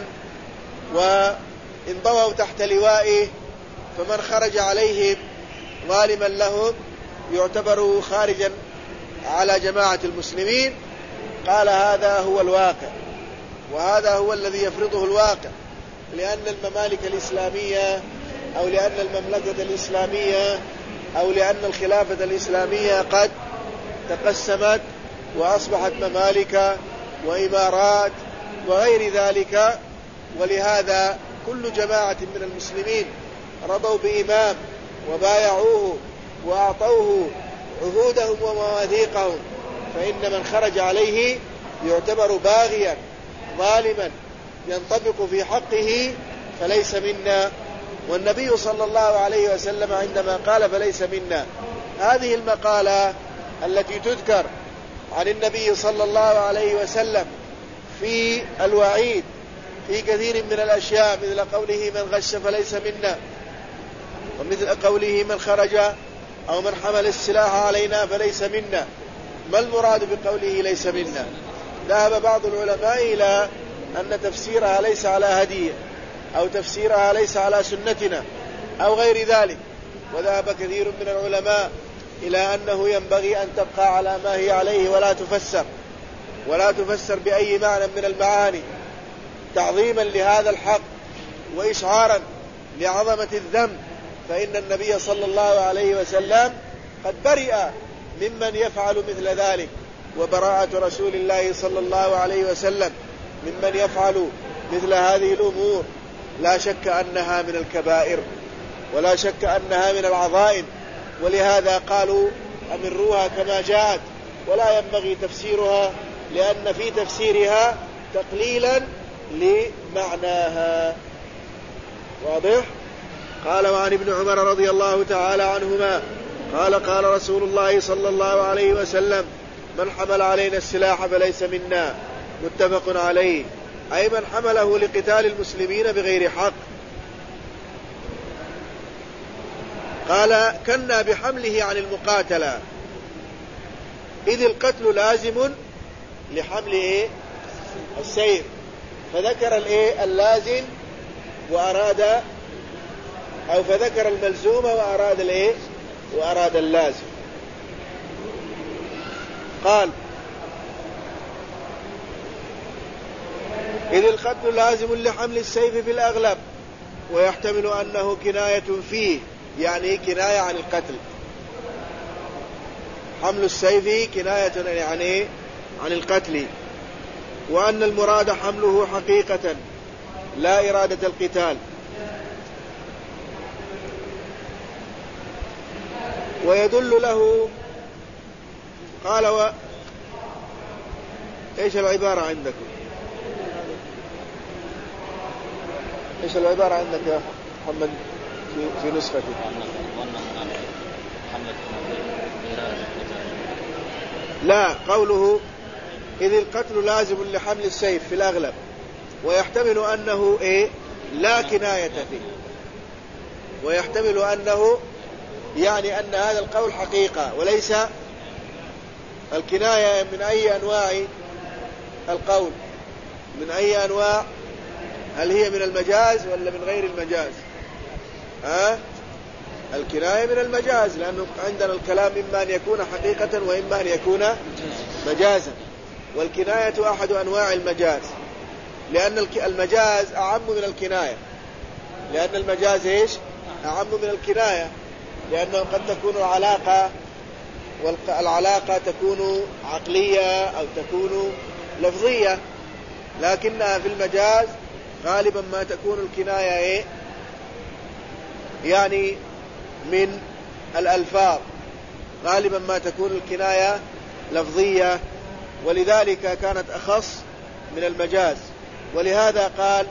وانضووا تحت لوائه، فمن خرج عليهم ظالما لهم يعتبر خارجا على جماعة المسلمين. قال: هذا هو الواقع، وهذا هو الذي يفرضه الواقع، لأن الممالك الإسلامية أو لأن المملكة الإسلامية أو لأن الخلافة الإسلامية قد تقسمت وأصبحت ممالك وإمارات وغير ذلك، ولهذا كل جماعة من المسلمين رضوا بإمام وبايعوه وأعطوه عهودهم ومواثيقهم، فإن من خرج عليه يعتبر باغيا ظالما ينطبق في حقه فليس منا. والنبي صلى الله عليه وسلم عندما قال فليس منا، هذه المقالة التي تذكر عن النبي صلى الله عليه وسلم في الوعيد في كثير من الأشياء، مثل قوله من غش فليس منا، ومثل قوله من خرج أو من حمل السلاح علينا فليس منا. ما المراد بقوله ليس منا؟ ذهب بعض العلماء إلى أن تفسيرها ليس على هدي، أو تفسيرها ليس على سنتنا، أو غير ذلك. وذهب كثير من العلماء إلى أنه ينبغي أن تبقى على ما هي عليه ولا تفسر بأي معنى من المعاني، تعظيما لهذا الحق وإشعارا لعظمة الذنب، فإن النبي صلى الله عليه وسلم قد برئ ممن يفعل مثل ذلك، وبراءة رسول الله صلى الله عليه وسلم ممن يفعل مثل هذه الأمور لا شك أنها من الكبائر ولا شك أنها من العظائم، ولهذا قالوا أمروها كما جاءت ولا ينبغي تفسيرها، لأن في تفسيرها تقليلا لمعناها. واضح؟ قال: وعن ابن عمر رضي الله تعالى عنهما قال: قال رسول الله صلى الله عليه وسلم: من حمل علينا السلاح فليس منا. متفق عليه، أي من حمله لقتال المسلمين بغير حق. قال: كنا بحمله عن المقاتلة، إذ القتل لازم لحمل السيف، فذكر اللازم وأراد، أو فذكر الملزوم وأراد اللازم. قال: إذ القتل لازم لحمل السيف في الأغلب، ويحتمل أنه كناية فيه، يعني كناية عن القتل. حمل السيف كناية يعني عن القتل، وأن المراد حمله حقيقة لا إرادة القتال. ويدل له. قال: إيش العبارة عندكم؟ إيش العبارة عندك يا محمد في نسختك؟ لا، قوله: إذ القتل لازم لحمل السيف في الأغلب، ويحتمل أنه لا كناية فيه، ويحتمل أنه يعني أن هذا القول حقيقة وليس الكناية. من أي أنواع القول؟ من أي أنواع؟ هل هي من المجاز ولا من غير المجاز؟ الكناية من المجاز، لأنه عندنا الكلام إما أن يكون حقيقة وإما أن يكون مجازا، والكناية أحد أنواع المجاز، لأن المجاز أعم من الكناية، لأن المجاز أعم من الكناية، لأنه قد تكون العلاقة تكون عقلية أو تكون لفظية، لكنها في المجاز غالبا ما تكون الكناية يعني من الألفاظ، غالبا ما تكون الكناية لفظية، ولذلك كانت أخص من المجاز. ولهذا قال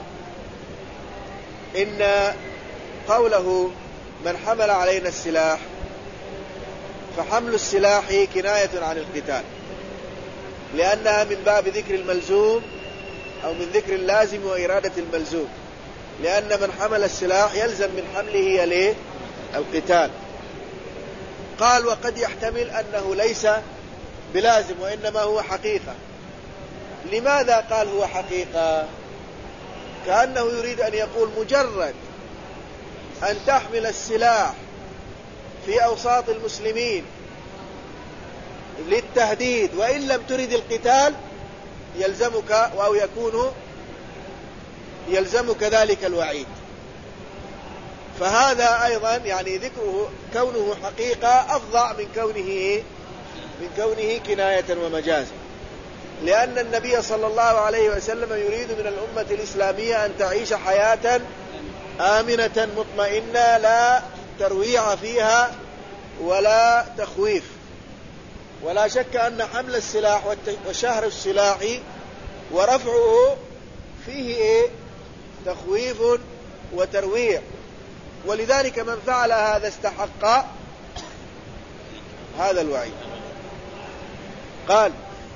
إن قوله: من حمل علينا السلاح، فحمل السلاح كناية عن القتال، لأنها من باب ذكر الملزوم أو من ذكر اللازم وإرادة الملزوم، لأن من حمل السلاح يلزم من حمله القتال. قال: وقد يحتمل أنه ليس بلازم وإنما هو حقيقة. لماذا قال هو حقيقة؟ كأنه يريد أن يقول مجرد أن تحمل السلاح في أوساط المسلمين للتهديد وإن لم ترد القتال يلزمك، أو يكون يلزمك ذلك الوعيد. فهذا أيضا يعني ذكره كونه حقيقة أفظع من كونه كناية ومجازا، لأن النبي صلى الله عليه وسلم يريد من الأمة الإسلامية أن تعيش حياة آمنة مطمئنة لا ترويع فيها ولا تخويف. ولا شك أن حمل السلاح وشهر السلاح ورفعه فيه تخويف وترويع، ولذلك من فعل هذا استحق هذا الوعيد. قال: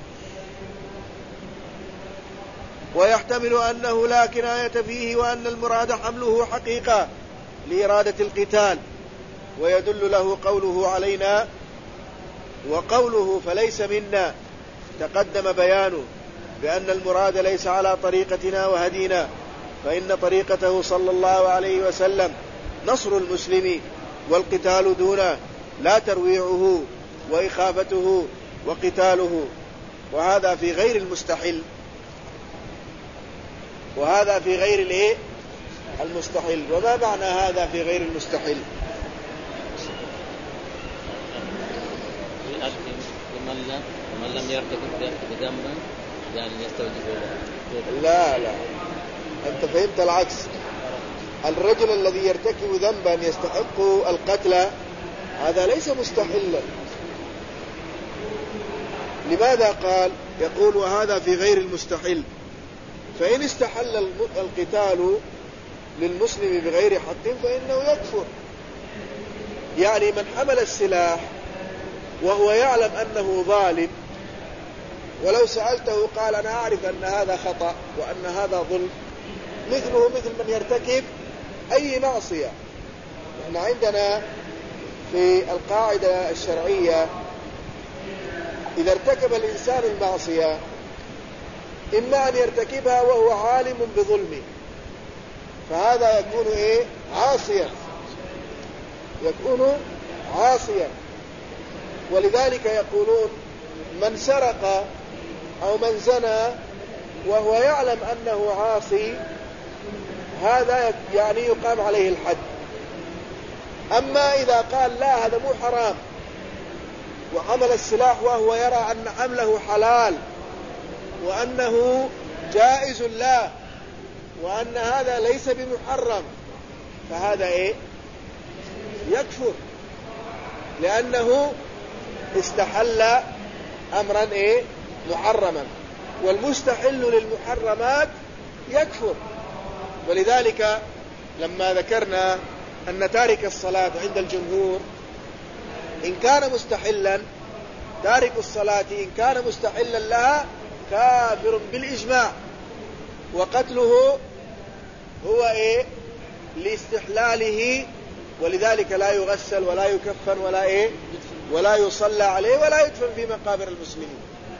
ويحتمل أنه لا كناية فيه، وأن المراد حمله حقيقة لإرادة القتال. ويدل له قوله علينا، وقوله فليس منا تقدم بيانه بأن المراد ليس على طريقتنا وهدينا، فإن طريقته صلى الله عليه وسلم نصر المسلمين والقتال دونه، لا ترويعه وإخافته وقتاله، وهذا في غير المستحيل، وهذا في غير المستحيل. وما معنى هذا في غير المستحيل؟ ومن لم يرتكب ذنبا يعني يستوجب. لا أنت فهمت العكس. الرجل الذي يرتكب ذنبا يستحق القتل هذا ليس مستحلا. لماذا قال؟ يقول وهذا في غير المستحل. فإن استحل القتال للمسلم بغير حق فإنه يكفر. يعني من حمل السلاح وهو يعلم أنه ظالم، ولو سألته قال أنا أعرف أن هذا خطأ وأن هذا ظلم، مثله مثل من يرتكب أي معصية. احنا عندنا في القاعدة الشرعية إذا ارتكب الإنسان المعصية إما أن يرتكبها وهو عالم بظلمه، فهذا يكون عاصيا، يكون عاصيا. ولذلك يقولون من سرق أو من زنى وهو يعلم أنه عاصي هذا يعني يقام عليه الحد. أما إذا قال لا هذا مو حرام وحمل السلاح وهو يرى أن حمله حلال وأنه جائز له وأن هذا ليس بمحرم فهذا يكفر، لأنه استحل أمرا محرما، والمستحل للمحرمات يكفر. ولذلك لما ذكرنا أن تارك الصلاة عند الجمهور إن كان مستحلا، تارك الصلاة إن كان مستحلا لها كافر بالإجماع، وقتله هو لاستحلاله، ولذلك لا يغسل ولا يكفن ولا يصلى عليه ولا يدفن في مقابر المسلمين.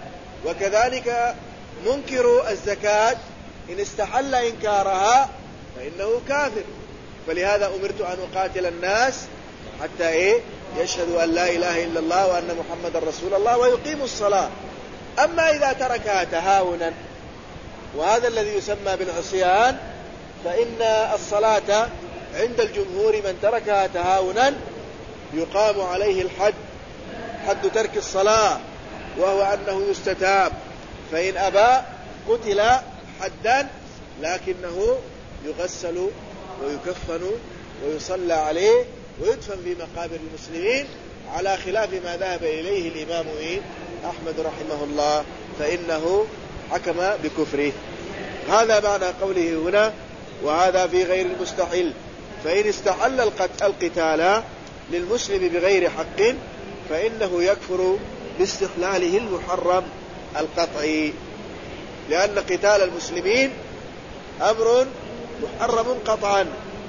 وكذلك منكر الزكاة إن استحل إنكارها فإنه كافر. فلهذا أمرت أن أقاتل الناس حتى يشهدوا أن لا إله إلا الله وأن محمد رسول الله ويقيموا الصلاة. أما إذا تركها تهاونا، وهذا الذي يسمى بالعصيان، فإن الصلاة عند الجمهور من تركها تهاونا يقام عليه الحد، حد ترك الصلاة، وهو أنه يستتاب، فإن أبى قتل حدا، لكنه يغسل ويكفن ويصلى عليه ويدفن في مقابر المسلمين، على خلاف ما ذهب إليه الإمام أحمد رحمه الله، فإنه حكم بكفره. هذا معنى قوله هنا وهذا في غير المستحل. فإن استحل القتال للمسلم بغير حق فإنه يكفر باستحلاله المحرم القطعي، لأن قتال المسلمين أمر محرم قطعا،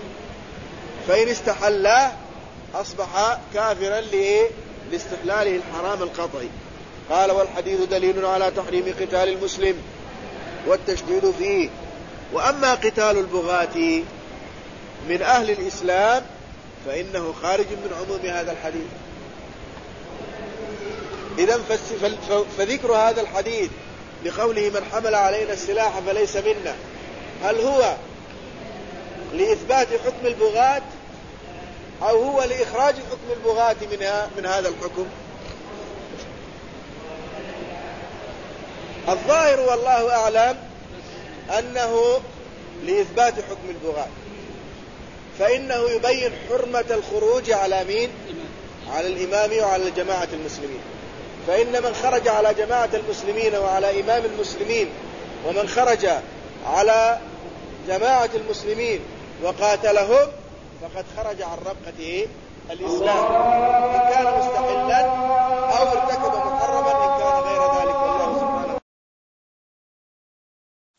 فإن استحله أصبح كافرا لاستحلاله الحرام القطعي. قال والحديث دليل على تحريم قتال المسلم والتشديد فيه. وأما قتال البغاة من أهل الإسلام فإنه خارج من عموم هذا الحديث. إذن فذكر هذا الحديث لقوله من حمل علينا السلاح فليس منا، هل هو لإثبات حكم البغاة أو هو لإخراج حكم البغاة من هذا الحكم؟ الظاهر والله أعلم أنه لإثبات حكم البغاة، فإنه يبين حرمة الخروج على مين؟ على الإمام وعلى جماعة المسلمين. فإن من خرج على جماعة المسلمين وعلى إمام المسلمين ومن خرج على جماعة المسلمين وقاتلهم فقد خرج عن ربقة الإسلام. إن كان مستحلا